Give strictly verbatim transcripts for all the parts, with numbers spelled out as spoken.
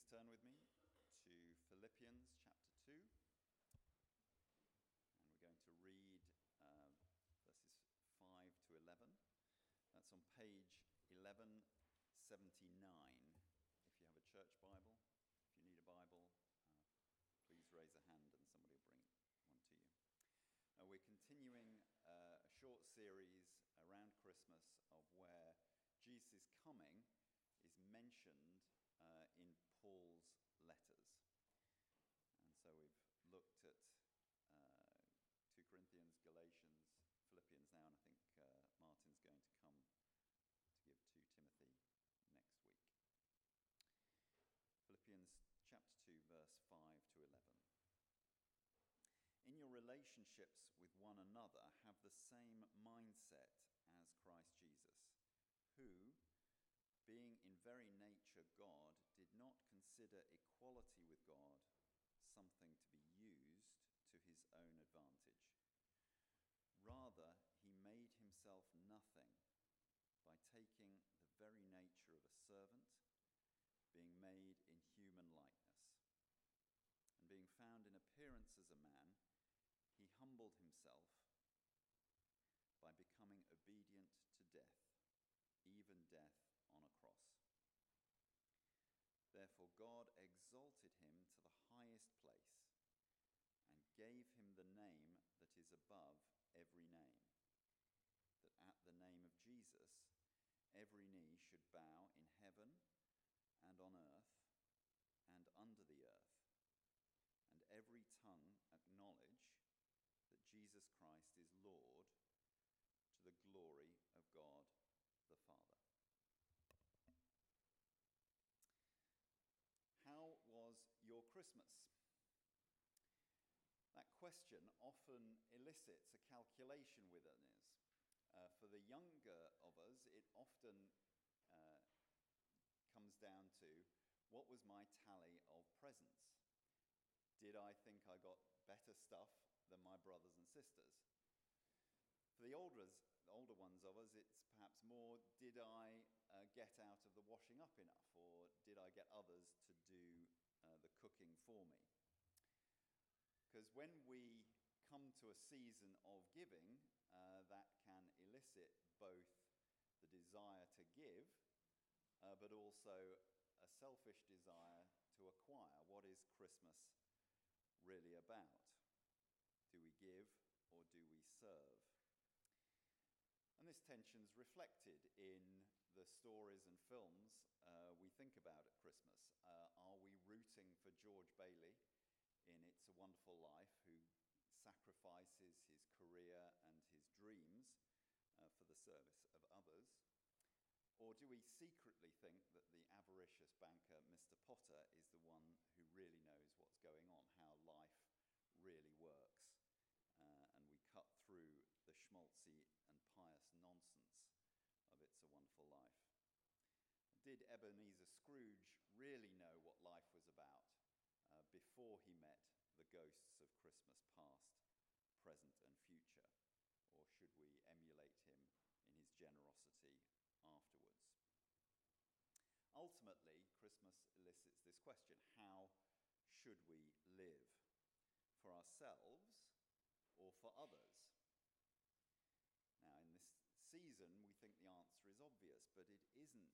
turn with me to Philippians chapter two, and we're going to read uh, verses five to eleven. That's on page eleven seventy-nine. If you have a church Bible, if you need a Bible, uh, please raise a hand and somebody will bring one to you. Uh, we're continuing uh, a short series around Christmas of where Jesus' coming is mentioned uh, in Paul's letters. And so we've looked at uh, two Corinthians, Galatians, Philippians now, and I think uh, Martin's going to come to give two Timothy next week. Philippians chapter two, verse five to eleven. In your relationships with one another, have the same mindset as Christ Jesus, who, being in very nature God, did not consider equality with God something to be used to his own advantage. Rather, he made himself nothing by taking the very nature of a servant, being made in human likeness. And being found in appearance as a man, he humbled himself by becoming obedient to death, even death on a cross. Therefore God exalted him to the highest place and gave him the name that is above every name, that at the name of Jesus every knee should bow in heaven and on earth and under the earth, and every tongue acknowledge that Jesus Christ is Lord, to the glory of God the Father. How was your Christmas? That question often elicits a calculation within us. Uh, for the younger of us, it often uh, comes down to, what was my tally of presents? Did I think I got better stuff than my brothers and sisters? For the older, older ones of us, it's perhaps more, did I uh, get out of the washing up enough, or did I get others to do uh, the cooking for me? Because when we come to a season of giving, uh, that can elicit both the desire to give, uh, but also a selfish desire to acquire. What is Christmas really about? Do we give or do we serve? And this tension is reflected in the stories and films uh, we think about at Christmas. Uh, are we rooting for George Bailey in It's a Wonderful Life, who sacrifices his career and his dreams uh, for the service of others? Or do we secretly think that the avaricious banker, Mister Potter, is the one who really knows what's going on, how life really works, uh, and we cut through the schmaltzy and pious nonsense of It's a Wonderful Life? Did Ebenezer Scrooge really know what life was about uh, before he met the ghosts of Christmas past, present and future? Or should we emulate him in his generosity afterwards? Ultimately, Christmas elicits this question: how should we live? For ourselves or for others? Now, in this season, we think the answer is obvious, but it isn't.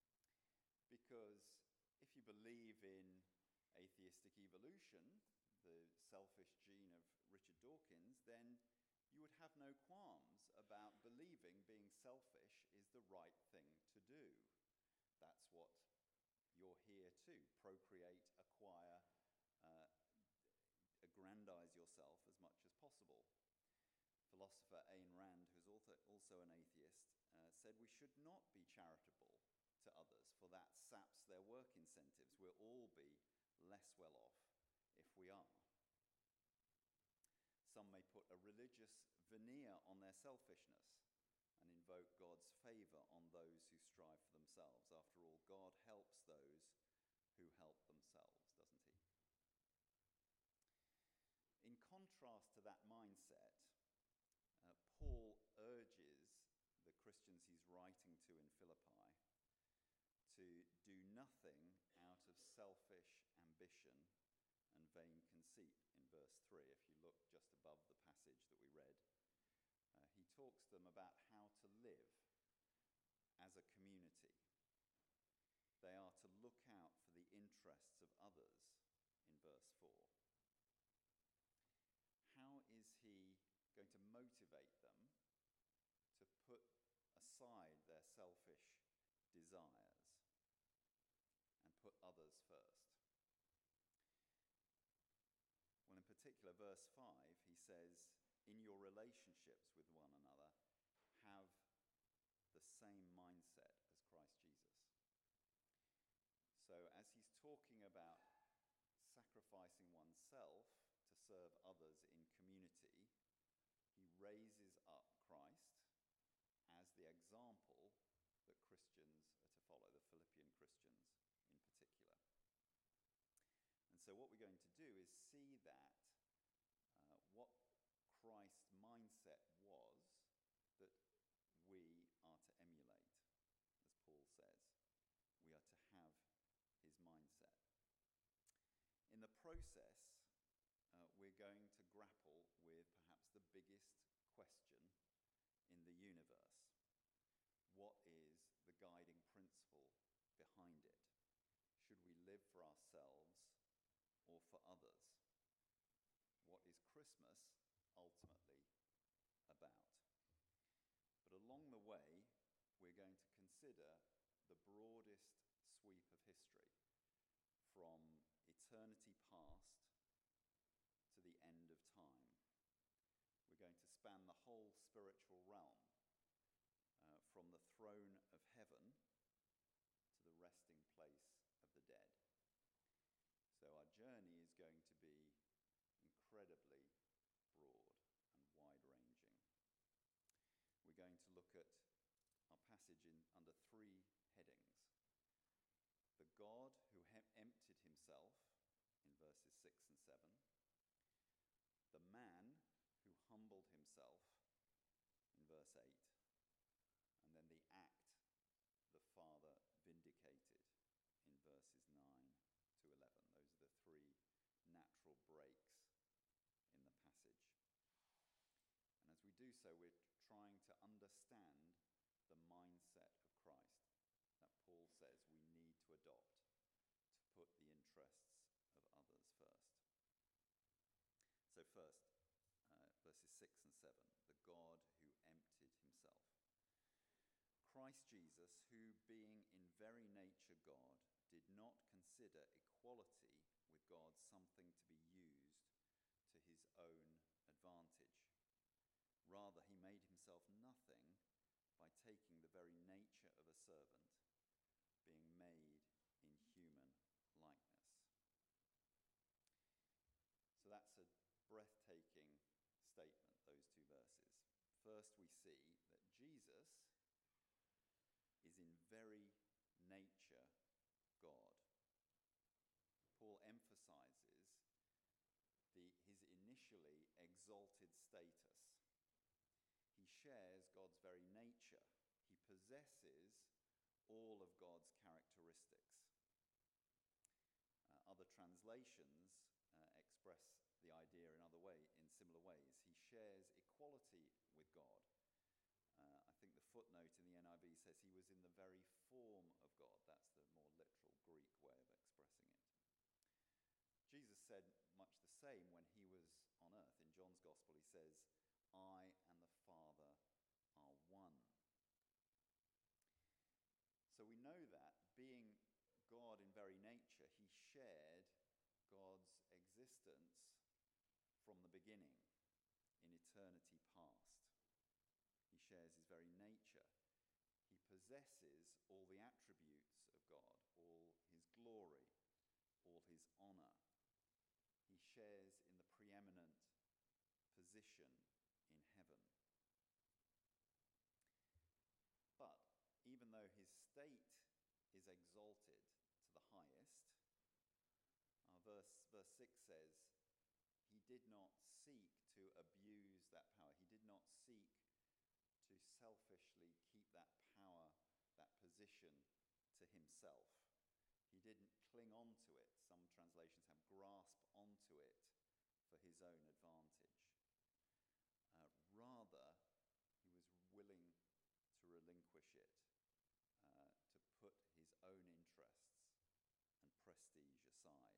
Because if you believe in atheistic evolution, the selfish gene of Richard Dawkins, then you would have no qualms about believing being selfish is the right thing to do. That's what you're here to: procreate, acquire, uh, aggrandize yourself as much as possible. Philosopher Ayn Rand, who's also, also an atheist, uh, said we should not be charitable to others, for that saps their work incentives. We'll all be less well off if we are. Some may put a religious veneer on their selfishness and invoke God's favour on those who strive for themselves. After all, God helps those who help themselves, doesn't he? In contrast to that mindset, uh, Paul urges the Christians he's writing to in Philippi to do nothing out of selfish ambition and vain conceit, in verse three, if you look just above the passage that we read. Uh, he talks to them about how to live as a community. They are to look out for the interests of others, in verse four. How is he going to motivate them to put aside their selfish desires and put others first? Well, in particular, verse five, he says, in your relationships with one another, have the same mindset as Christ Jesus. So as he's talking about sacrificing oneself to serve others in community, he raises up Christ as the example that Christians are to follow, the Philippian Christians in particular. And so what we're going to do is see that uh, what Christ's mindset was that we are to emulate, as Paul says. We are to have his mindset. In the process, uh, we're going to grapple with perhaps the biggest question in the universe. What is the guiding principle behind it? Should we live for ourselves or for others? What is Christmas ultimately about? But along the way, we're going to consider the broadest sweep of history, from eternity past to the end of time. We're going to span the whole spiritual realm, uh, from the throne of heaven to the resting place of the dead. So our journey is going to be incredibly broad and wide-ranging. We're going to look at our passage in under three headings. The God who he- emptied himself, in verses six and seven. The man who humbled himself, in verse eight. And then the act the Father vindicated, in verses nine to eleven. Those are the three natural breaks in the passage. And as we do so, we're trying to understand the mindset of Christ that Paul says we need to adopt to put the interests of others first. So first, uh, verses six and seven, the God who emptied himself. Christ Jesus, who being in very nature God, did not consider equality with God something to be used to his own advantage. Rather, he made himself nothing by taking the very nature of a servant, being made in human likeness. So that's a breathtaking statement, those two verses. First, we see that Jesus is in very nature God. Paul emphasizes the, his initially exalted status. He shares God's very nature. He possesses all of God's characteristics. Uh, other translations uh, express the idea in other way, in similar ways. He shares equality with God. Uh, I think the footnote in the N I V says he was in the very form of God. That's the more literal Greek way of expressing it. Jesus said much the same when he was on earth. In John's Gospel, he says, I and the Father are one. So we know that, being God in very nature, he shared God's existence from the beginning, in eternity past. He shares his very nature. He possesses all the attributes of God, all his glory, all his honor. He shares in the preeminent position in heaven. But even though his state is exalted to the highest, uh, verse, verse six says, he did not seek to abuse that power. He did not seek to selfishly keep that power, that position to himself. cling onto it. Some translations have grasp onto it for his own advantage. Uh, rather, he was willing to relinquish it, uh, to put his own interests and prestige aside.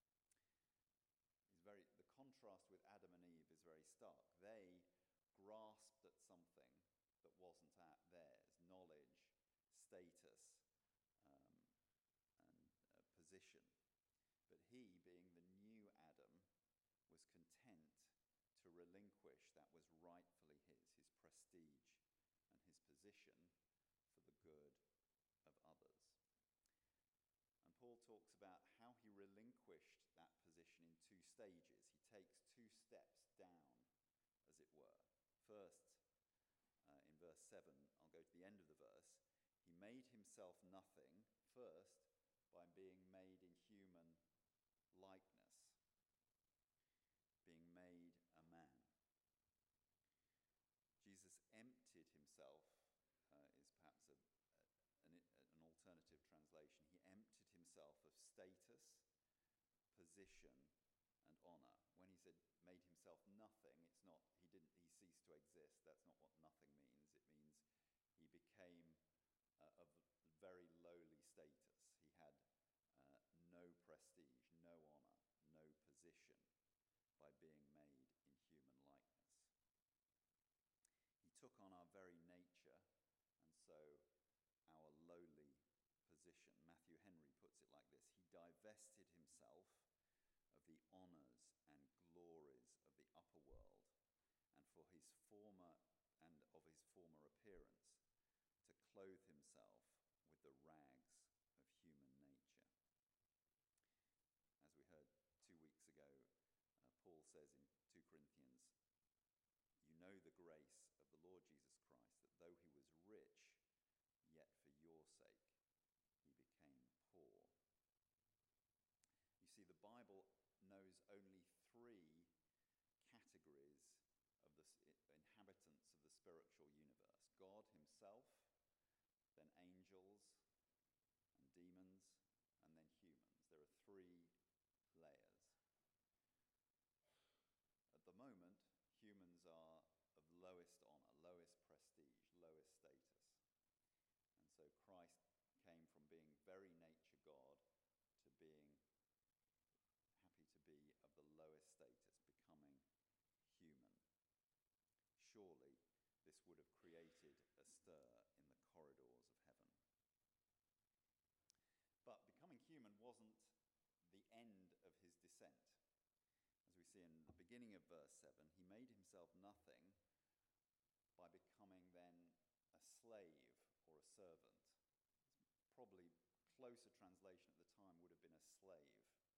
It's very, the contrast with Adam and Eve is very stark. They grasped at something that wasn't at theirs, knowledge, status, um, and uh, position. But he, being the new Adam, was content to relinquish that was rightfully his, his prestige and his position, for the good of others. And Paul talks about how he relinquished that position in two stages. He takes two steps down, as it were. First, uh, in verse seven, I'll go to the end of the verse, he made himself nothing, first, by being made in human likeness, being made a man. Jesus emptied himself, uh, is perhaps a, a, an, an alternative translation. He emptied himself of status, position, and honor. When he said made himself nothing, it's not, he didn't, he ceased to exist. That's not what nothing means. It means he became uh, of very lowly status. He had uh, no prestige, no honor, no position by being made in human likeness. He took on our very nature, and so our lowly position. Matthew Henry puts it like this: he divested himself of the honors and glories of the upper world, and for his former and of his former appearance, to clothe himself with the rags of human nature. As we heard two weeks ago, uh, Paul says in two Corinthians, you know the grace of the Lord Jesus Christ, that though he was rich, yet for your sake he became poor. You see, the Bible knows only three categories of the inhabitants of the spiritual universe: God himself, then angels and demons, and then humans. There are three layers. At the moment, humans are of lowest honor, lowest prestige, lowest status. And so Christ came from being very nature God to being happy to be of the lowest status, becoming human. Surely this would have created a stir in the corridors of heaven. But becoming human wasn't the end of his descent. As we see in the beginning of verse seven, he made himself nothing by becoming then a slave or a servant. Probably closer translation at the time would have been a slave.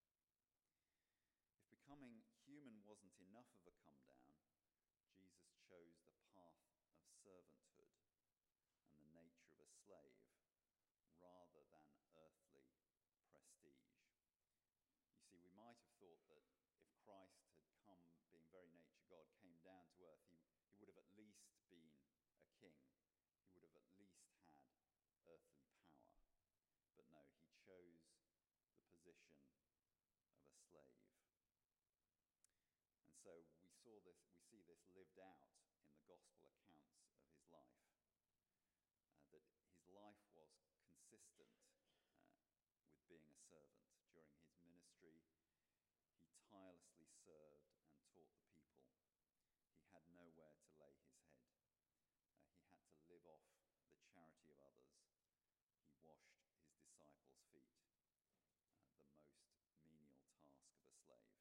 If becoming human wasn't enough of a come down, Jesus chose the path of servanthood and the nature of a slave rather than earthly prestige. You see, we might have thought that if Christ had come, being very nature God, came down to earth, he, he would have at least been a king. He would have at least had earthly power. But no, he chose the position of a slave. And so we saw this, we see this lived out in the gospel accounts of his life. Uh, that his life was consistent uh, with being a servant. During his ministry, he tirelessly served and taught the people. He had nowhere to lay his head. Uh, he had to live off the charity of others. He washed his disciples' feet, uh, the most menial task of a slave.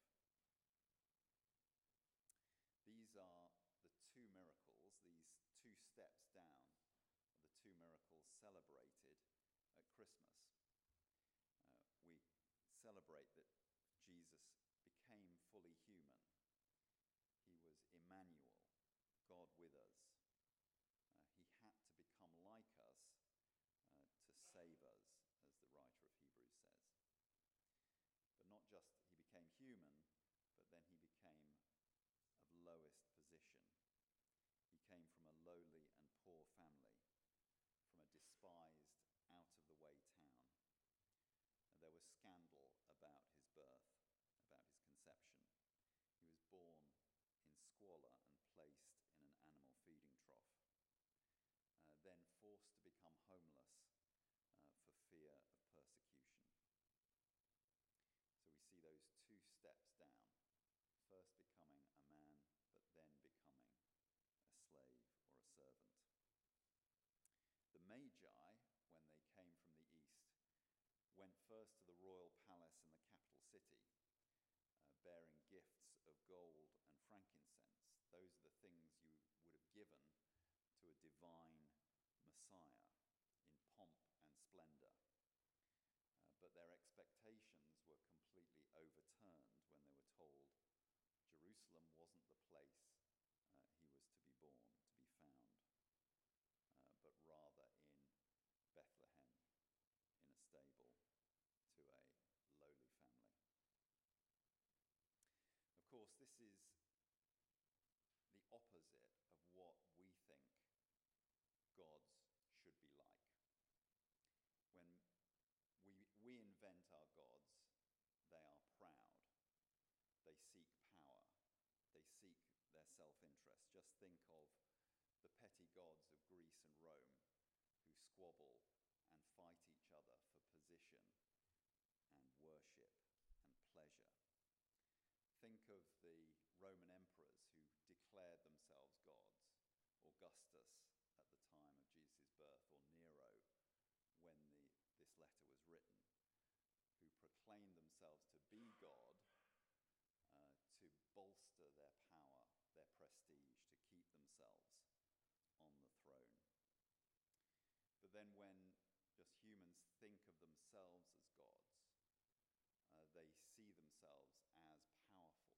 These are the two miracles, these two steps down, are the two miracles celebrated at Christmas. Uh, we celebrate that Jesus became fully human. He was Emmanuel, God with us. Uh, he had to become like us uh, to save us, as the writer of Hebrews says. But not just he became human, but then he became of lowest position. He came from a lowly and poor family, from a despised, out-of-the-way town. And there was scandal born in squalor and placed in an animal feeding trough, uh, then forced to become homeless uh, for fear of persecution. So we see those two steps down, first becoming a man, but then becoming a slave or a servant. The Magi, when they came from the east, went first to the royal palace in the capital city, uh, bearing gifts of gold and frankincense. Those are the things you would have given to a divine Messiah in pomp and splendor. Uh, but their expectations were completely overturned when they were told Jerusalem wasn't the place uh, he was to be born, to be found, uh, but rather in Bethlehem, in a stable to a lowly family. Of course, this is the opposite of what we think gods should be like. When we, we invent our gods, they are proud. They seek power. They seek their self-interest. Just think of the petty gods of Greece and Rome who squabble and fight each other for position and worship and pleasure. Think of the Roman emperors who declared themselves gods, Augustus at the time of Jesus' birth, or Nero when the, this letter was written, who proclaimed themselves to be God uh, to bolster their power, their prestige, to keep themselves on the throne. But then when just humans think of themselves as gods, uh, they see themselves as powerful.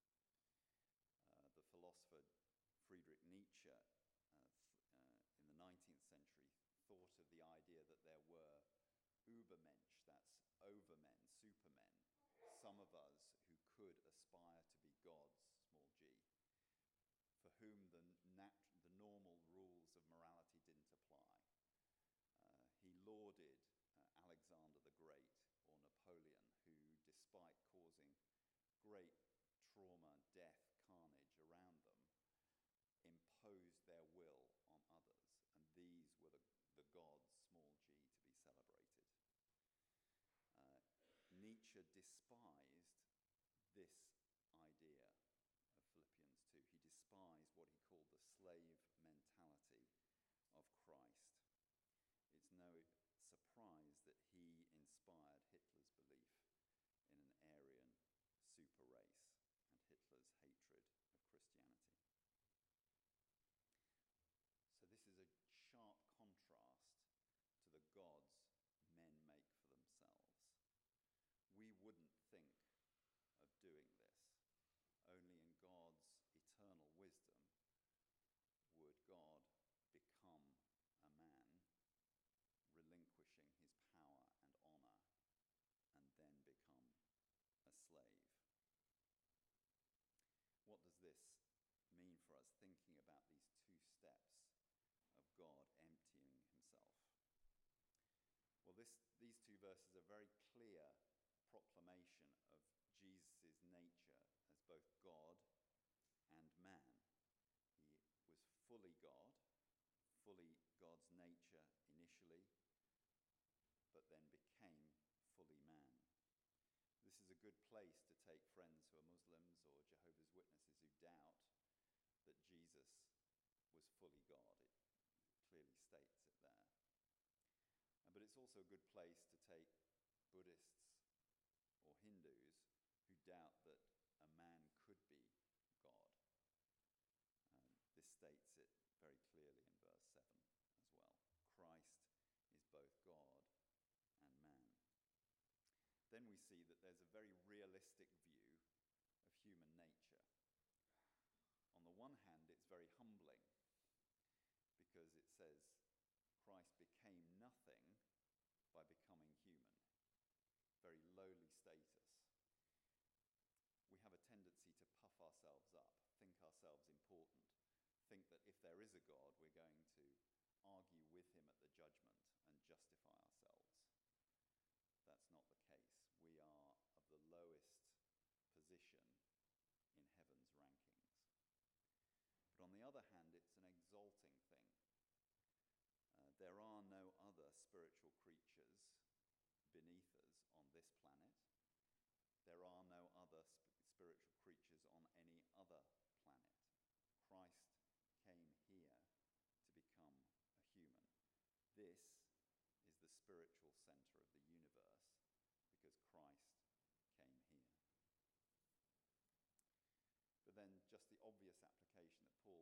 Uh, the philosopher Friedrich Nietzsche uh, th- uh, in the nineteenth century thought of the idea that there were Übermensch, that's overmen, supermen, some of us who could aspire to be gods, small g, for whom the, nat- the normal rules of morality didn't apply. Uh, he lauded uh, Alexander the Great or Napoleon, who, despite causing great trauma, death, carnage around them, imposed their will on others. And these were the, the gods, small g, to be celebrated. Uh, Nietzsche despised this idea of Philippians two. He despised what he called the slave mentality of Christ. It's no surprise that he inspired Hitler's belief in an Aryan super race and Hitler's hatred of Christianity. So this is a sharp contrast to the gods men make for themselves. We wouldn't think of doing this. Only in God's eternal wisdom would God become a man, relinquishing his power and honor, and then become a slave. What does this mean for us, thinking about these two steps of God emptying himself? Well, this, these two verses are very clear proclamation of Jesus' nature as both God and man. He was fully God, fully God's nature initially, but then became fully man. This is a good place to take friends who are Muslims or Jehovah's Witnesses who doubt that Jesus was fully God. It clearly states it there. But it's also a good place to take Buddhists or Hindus who doubt that a man could be God. Um, this states it very clearly in verse seven as well. Christ is both God and man. Then we see that there's a very realistic view of human nature. On the one hand, it's very humbling because it says Christ became nothing by becoming human. Very lowly status. We have a tendency to puff ourselves up, think ourselves important, think that if there is a God, we're going to argue with him at the judgment and justify ourselves. That's not the case. We are of the lowest position in heaven's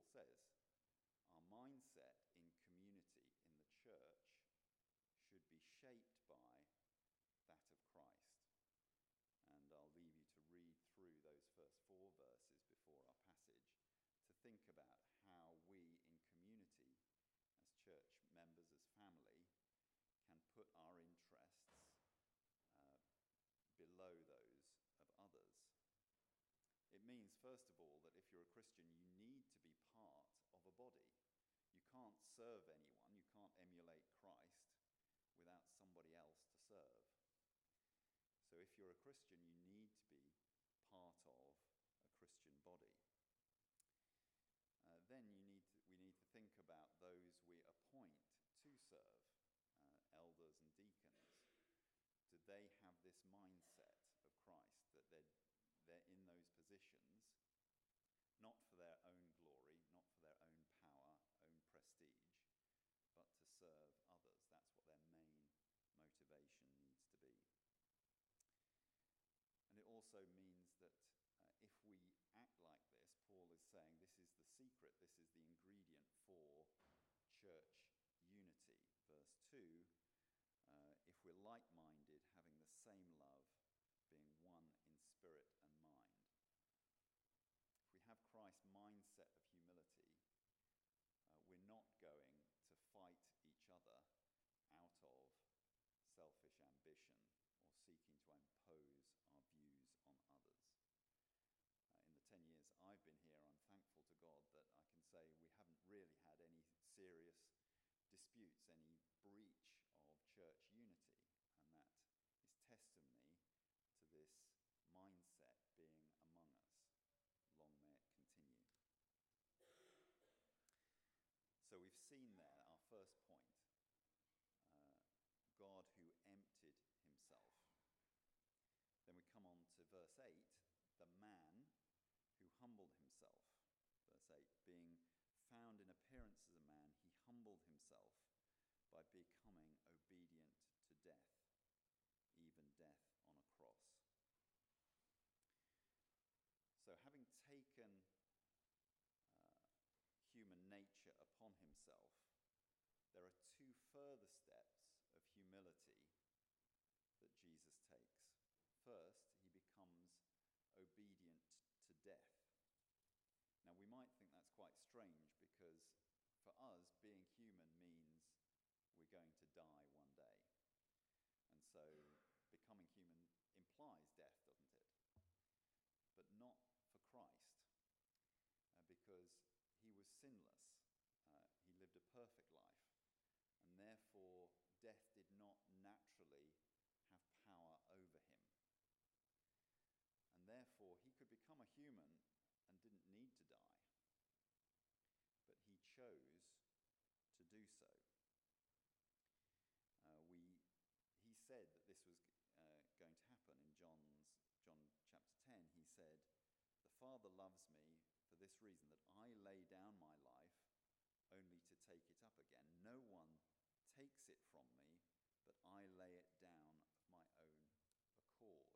says. Our mindset in community, in the church, should be shaped by that of Christ. And I'll leave you to read through those first four verses before our passage to think about how we in community, as church members, as family, can put our interests uh, below those of others. It means, first of all, that if you're a Christian, you need to be part of a body. You can't serve anyone, you can't emulate Christ without somebody else to serve. So if you're a Christian, you need to be part of a Christian body. Uh, then you need to, we need to think about those we appoint to serve, uh, elders and deacons. Do they have this mindset of Christ, that they're, they're in those positions, not for their own glory, not for their own power, own prestige, but to serve others? That's what their main motivation needs to be. And it also means that uh, if we act like this, Paul is saying this is the secret, this is the ingredient for church unity. Verse two, uh, if we're like-minded, having the same love, being one in spirit and mind. If we have Christ's mindset of humility, uh, we're not going to fight each other out of selfish ambition or seeking to impose our views on others. Uh, in the ten years I've been here, I'm thankful to God that I can say we haven't really had any serious disputes, any breach of church unity, and that is testimony to this mindset being among us. Long may it continue. So we've seen there our first point, uh, God who emptied himself. Then we come on to verse eight, the man who humbled himself. Verse eight, being found in appearance as a man, he humbled himself by becoming obedient to death, even death on a cross. So having taken uh, human nature upon himself, there are two further steps of humility that Jesus takes. First, he becomes obedient to death. Now, we might think that's quite strange because for us, being human means we're going to die one day. And so becoming human implies death, doesn't it? But not for Christ, uh, because he was sinless. Uh, he lived a perfect life, and therefore death did not naturally have power over him. And therefore he could become a human and didn't need to die. But he chose to do so. Uh, we, he said that this was uh, going to happen in John's, John chapter ten. He said, "The Father loves me for this reason, that I lay down my life only to take it up again. No one takes it from me, but I lay it down of my own accord."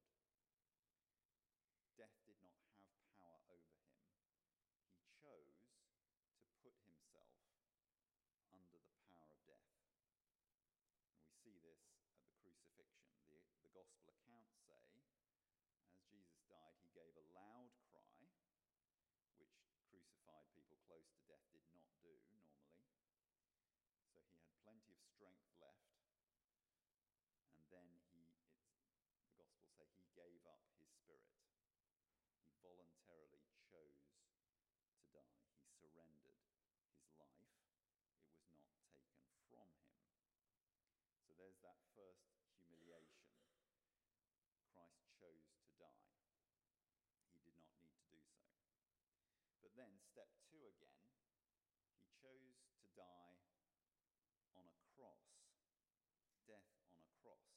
Death did not have power over him. He chose to put himself under the power of death. And we see this at the crucifixion. The, the gospel accounts say, as Jesus died, he gave a loud cry, which crucified people close to death did not do normally. So he had plenty of strength left. And then he, it's, the Gospels say, he gave up his spirit. He voluntarily chose to die. He surrendered his life. It was not taken from him. So there's that first humiliation. Christ chose to die. He did not need to do so. But then, step two again, he chose to die on a cross. Death on a cross.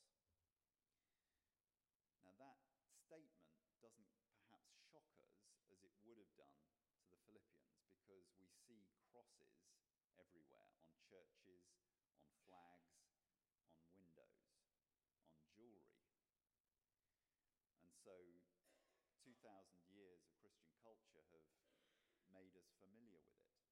Now that statement doesn't perhaps shock us as it would have done to the Philippians, because we see crosses everywhere, on churches, on flags, on windows, on jewelry. And so two thousand years of Christian culture have made us familiar with it.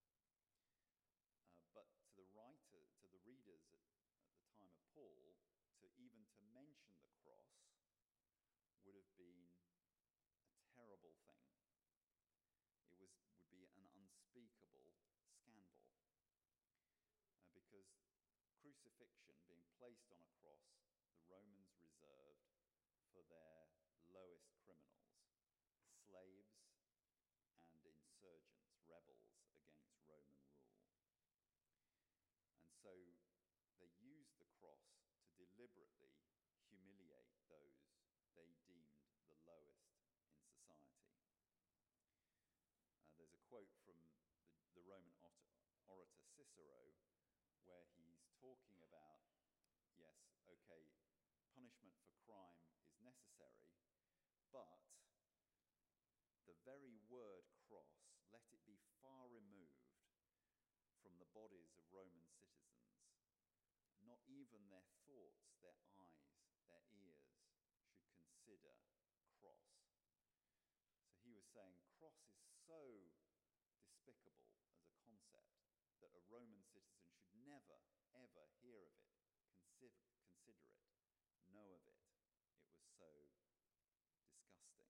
but to the writer, to the readers at, at the time of Paul, to even to mention the cross would have been a terrible thing. It was would be an unspeakable scandal, uh, because crucifixion, being placed on a cross, the Romans reserved for their lowest criminals, slaves and insurgents, rebels against Roman rule. And so they used the cross to deliberately humiliate those they deemed the lowest in society. Uh, there's a quote from the, the Roman orator Cicero where he's talking about, yes, okay, punishment for crime is necessary, but the very word cross, let it be far removed from the bodies of Roman citizens. Not even their thoughts, their eyes, their ears should consider cross. So he was saying cross is so despicable as a concept that a Roman citizen should never, ever hear of it, consider, consider it, know of it. It was so disgusting.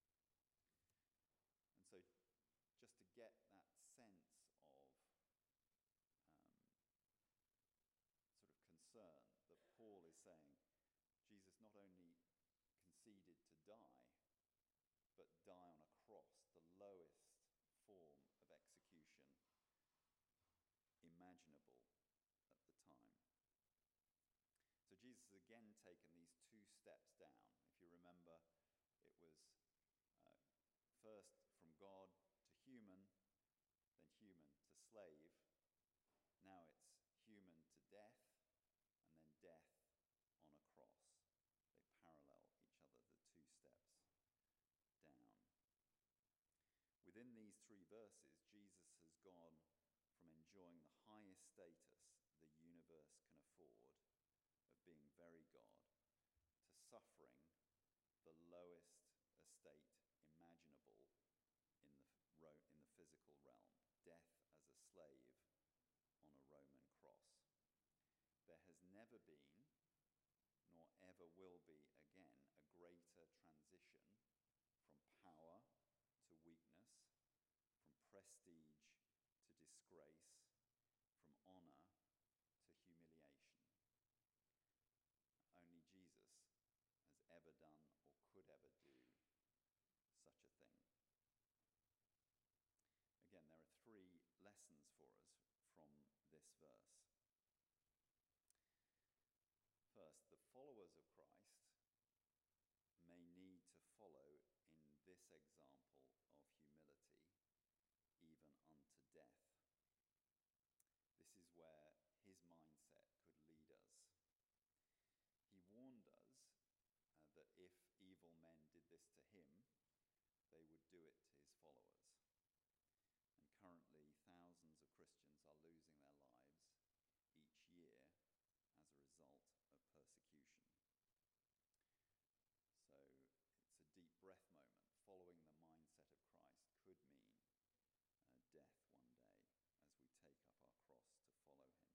And so just to get that sense of um, sort of concern that Paul is saying, Jesus not only conceded to die, but die on a cross, the lowest form of execution imaginable at the time. So Jesus has again taken these two steps down. If you remember, it was uh, first from God to human, then human to slave. Now it's human to death, and then death on a cross. They parallel each other, the two steps down. Within these three verses, Jesus has gone from enjoying the highest status the universe can afford of being very God to suffering the lowest estate imaginable in the, ro- in the physical realm, death as a slave on a Roman cross. There has never been, nor ever will be again, a greater transition from power to weakness, from prestige to disgrace, from honor to humiliation. Only Jesus has ever done or could ever do such a thing. Again, there are three lessons for us from this verse. First, the followers of Christ may need to follow in this example of humility even unto death. This is where his mindset could lead us. He warned us uh, that if evil men did this to him, they would do it to his followers. And currently, thousands of Christians are losing their lives each year as a result of persecution. So it's a deep breath moment. Following the mindset of Christ could mean uh, death one day as we take up our cross to follow him.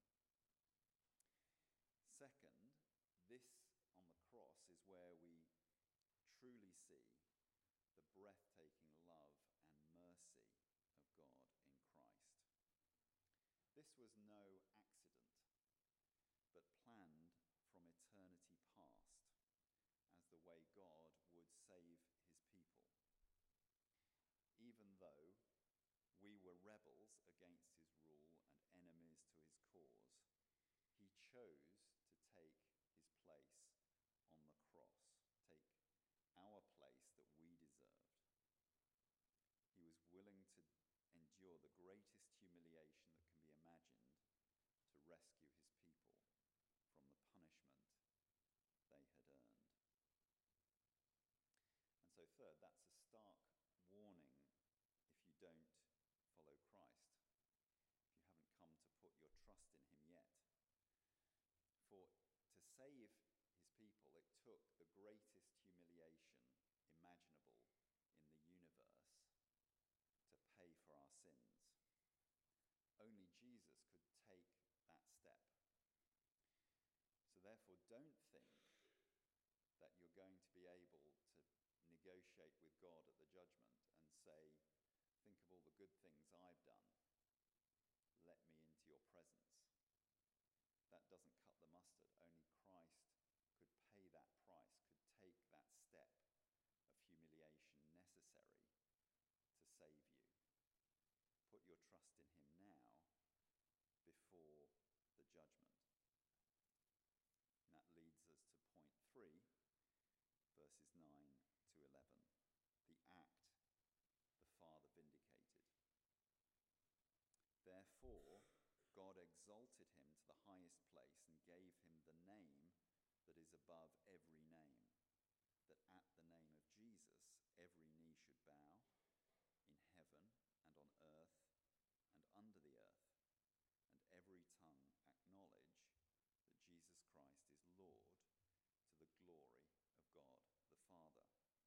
Second, this on the cross is where we truly see the breathtaking love and mercy of God in Christ. This was no accident, but planned from eternity past as the way God would save his people. Even though we were rebels against his rule and enemies to his cause, he chose to take his place on the cross, take our place that we deserved. He was willing to endure the greatest humiliation that can be imagined to rescue his people from the punishment they had earned. And so third, that's a stark warning if you don't follow Christ, if you haven't come to put your trust in him yet. For to save his people, it took the greatest humiliation imaginable in the universe to pay for our sins. Only Jesus could take don't think that you're going to be able to negotiate with God at the judgment and say, think of all the good things I've done, let me into your presence. That doesn't cut the mustard. Only Christ could pay that price, could take that step of humiliation necessary to save you. Put your trust in him now before the judgment. And that leads us to point three, verses nine to eleven. The act the Father vindicated. Therefore, God exalted him to the highest place and gave him the name that is above every name, that at the name of Jesus every knee should bow, in heaven and on earth and under the earth, and every tongue acknowledge that Jesus Christ is Lord, to the glory of God the Father.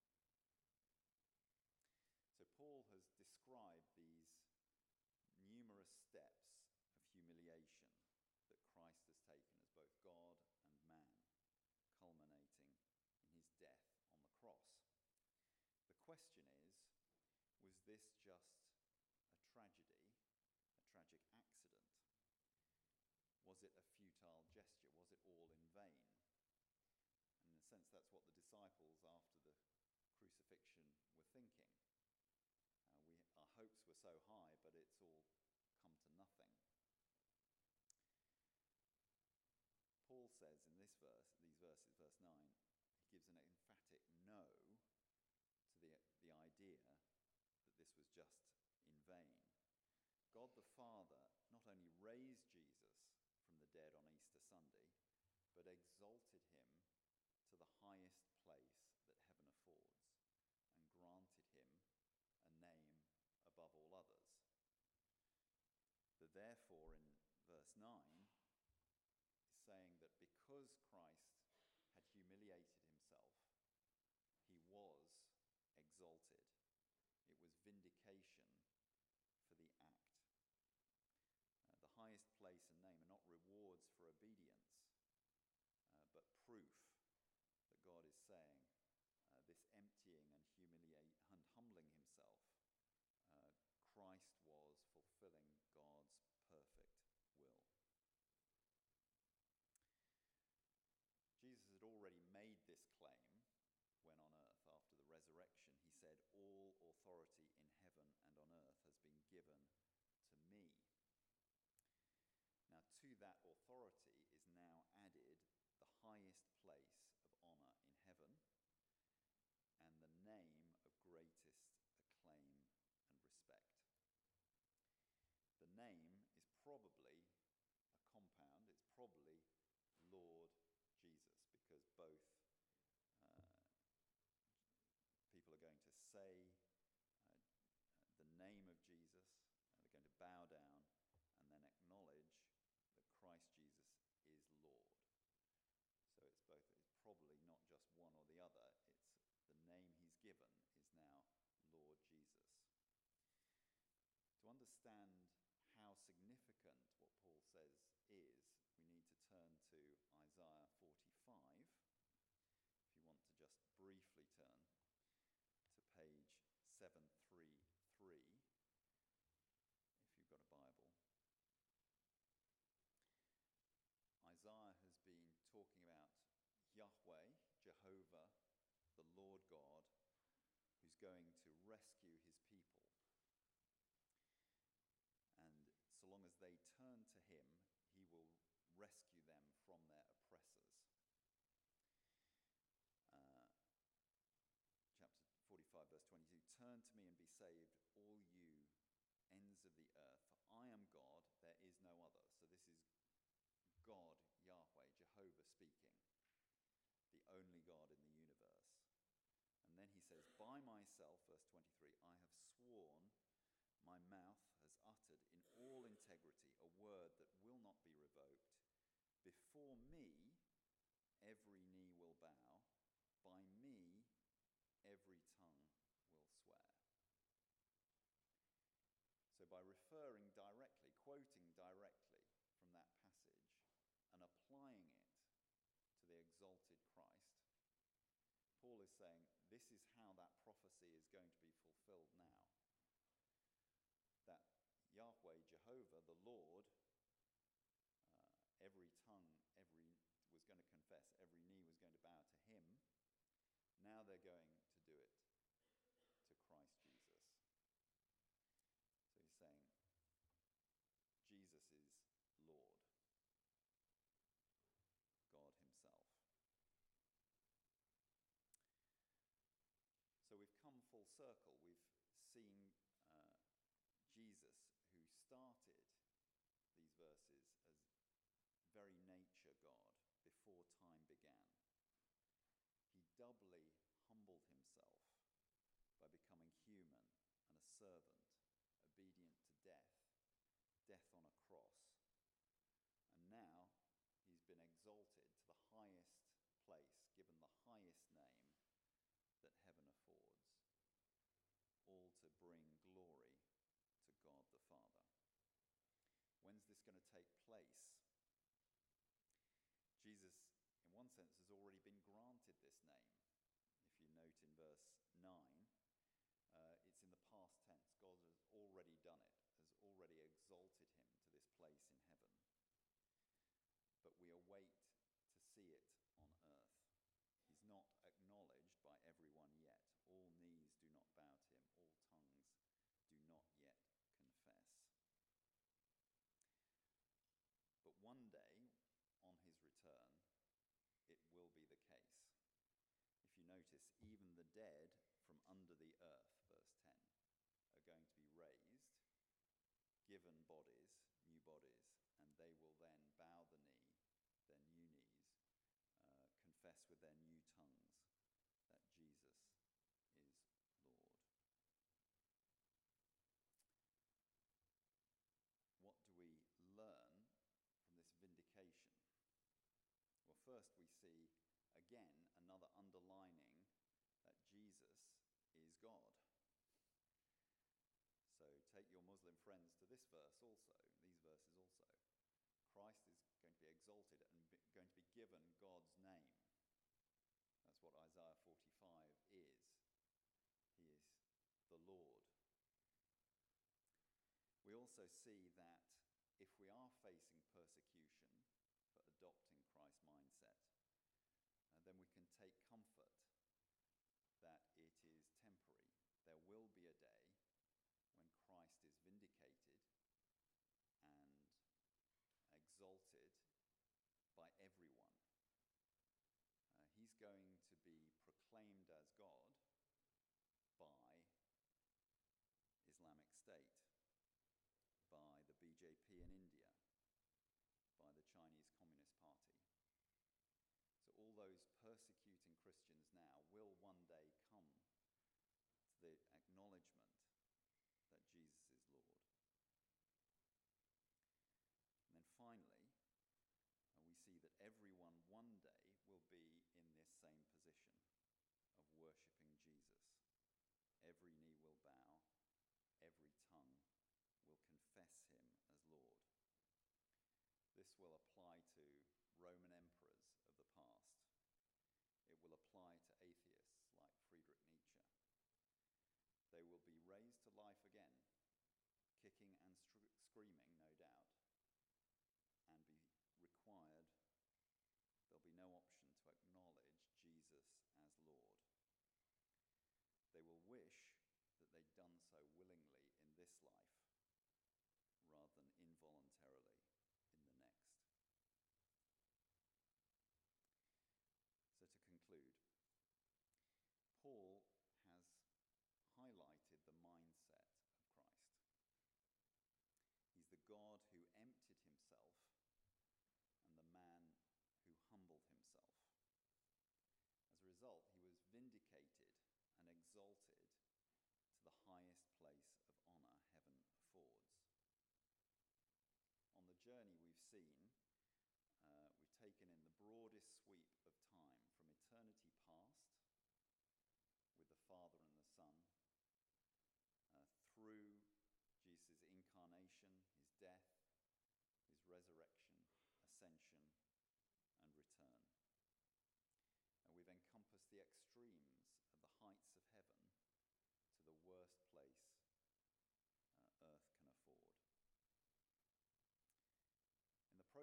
So Paul has described these numerous steps of humiliation that Christ has taken as both God and man, culminating in his death on the cross. The question is, was this just a tragedy, a tragic accident? Was it a futile gesture? Was it all in vain? And in a sense, that's what the disciples after the crucifixion were thinking. Uh, we, our hopes were so high, but it's all come to nothing. Paul says in this verse, these verses, verse nine, he gives an emphatic no to the, the idea that this was just in vain. God the Father not only raised Jesus from the dead on Easter Sunday, but exalted him to the highest place that heaven affords and granted him a name above all others. The therefore in verse nine is saying that because Christ had humiliated himself, he was exalted. It was vindication for the act. Uh, the highest place and name are not rewards for obedience, uh, but proof that God is saying uh, this emptying and humiliating and humbling himself, uh, Christ was fulfilling God's perfect will. Jesus had already made this claim when on earth. After the resurrection, he said, all authority in heaven and on earth has been given to me. Now to that authority is now added the highest place of honour in heaven and the name of greatest acclaim and respect. The name is probably a compound, it's probably Lord Jesus, because both uh, people are going to say uh, the name of Jesus, and they're going to bow down and then acknowledge that Christ Jesus is Lord. So it's both, it's probably not just one or the other, it's the name he's given is now Lord Jesus. To understand how significant what Paul says is, we need to turn to Isaiah forty-five. If you want to just briefly turn to page seven thirty-three, if you've got a Bible. Isaiah has been talking about Yahweh, Jehovah, the Lord God, who's going to rescue his people. And so long as they turn to him, he will rescue them from their oppressors. Uh, chapter forty-five, verse twenty-two, turn to me and be saved, all you ends of the earth, for I am God, there is no other. So this is God, Yahweh, Jehovah speaking, the only God in the universe. And then he says, by myself, verse twenty-three, I have sworn, my mouth has uttered in all integrity a word that will not be revoked. Before me, every knee will bow. By me, every tongue will swear. So by referring directly, quoting directly from that passage and applying it to the this is how that prophecy is going to be fulfilled now. That Yahweh, Jehovah, the Lord, uh, every tongue, every was going to confess, every knee was going to bow to him. Now they're going to do it to Christ Jesus. So he's saying, Jesus is Lord, God himself. So we've come full circle. We've seen uh, Jesus, who started these verses as very nature God before time began. He doubly humbled himself by becoming human and a servant, obedient to death, death on a cross. And now he's been exalted to the highest place, given the highest name that heaven affords, all to bring glory to God the Father. When's this going to take place? Jesus, in one sense, has already been granted this name. If you note in verse nine, uh, it's in the past tense. God has already done it, has already exalted him to this place in heaven. But we await to see it on earth. He's not acknowledged by everyone yet. All knees do not bow to him. All tongues do not yet confess. But one day, on his return, it will be the case. If you notice, even the dead from under the earth, verse ten, are going to be raised, given bodies, new bodies, and they will then bow the knee, their new knees, uh, confess with their new tongues that Jesus is Lord. What do we learn from this vindication? Well, first we see, again, another underlining that Jesus is God. So take your Muslim friends to this verse also, these verses also. Christ is going to be exalted and be, going to be given God's name. That's what Isaiah forty-five is. He is the Lord. We also see that if we are facing persecution for adopting Christ's mindset, uh, then we can take comfort that it is temporary. There will be a day when Christ is vindicated and exalted by everyone. Uh, he's going to be proclaimed as God by Islamic State, by the B J P in India, by the Chinese Communist Party. So all those persecuting Christians now will one day come to the acknowledgement that Jesus is Lord. And then finally, uh, we see that everyone one day will be in this same position of worshipping Jesus. Every knee will bow, every tongue will confess him as Lord. This will apply to Roman emperors of the past. It will apply to atheists like Friedrich Nietzsche. They will be raised to life again, kicking and str- screaming, no doubt, and be required, there'll be no option to acknowledge Jesus as Lord. They will wish that they'd done so willingly in this life, rather than involuntarily in the next. So to conclude, Paul has highlighted the mindset of Christ. He's the God who emptied himself and the man who humbled himself. As a result, he was vindicated and exalted to the highest place of honor heaven affords. On the journey we've seen, uh, we've taken in the broadest sweep of time from eternity past with the Father and the Son, uh, through Jesus' incarnation, his death, his resurrection, ascension, and return. And we've encompassed the extremes of the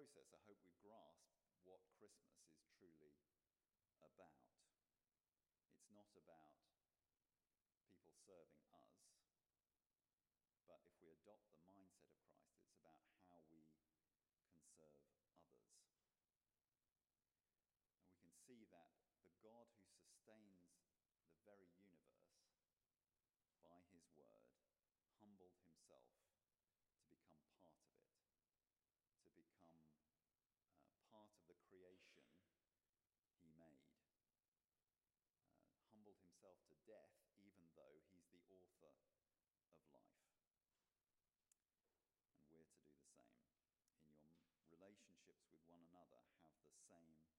process, I hope we've grasped what Christmas is truly about. It's not about people serving us, but if we adopt the mindset of Christ, it's about how we can serve others. And we can see that the God who sustains the very universe by his word humbled himself to become part of it, to become uh, part of the creation he made. Uh, humbled himself to death, even though he's the author of life. And we're to do the same. In your relationships with one another, have the same